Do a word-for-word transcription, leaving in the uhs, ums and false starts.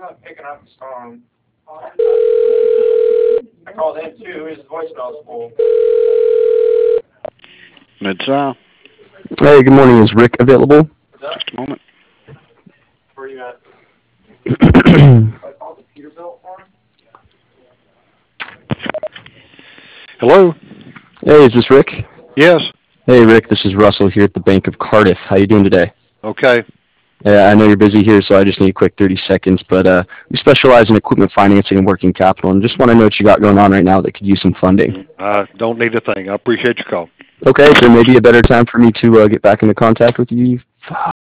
not picking up his phone. I called in too. His voicemail's full. Mid-South. Hey, good morning. Is Rick available? Just a moment. Where are you at? I called the Peterbilt for him. Hello? Hey, is this Rick? Yes. Hey, Rick. This is Russell here at the Bank of Cardiff. How you doing today? Okay. Yeah, I know you're busy here, so I just need a quick thirty seconds. But uh, we specialize in equipment financing and working capital, and just want to know what you got going on right now that could use some funding. I don't need a thing. I appreciate your call. Okay, so maybe a better time for me to uh, get back into contact with you.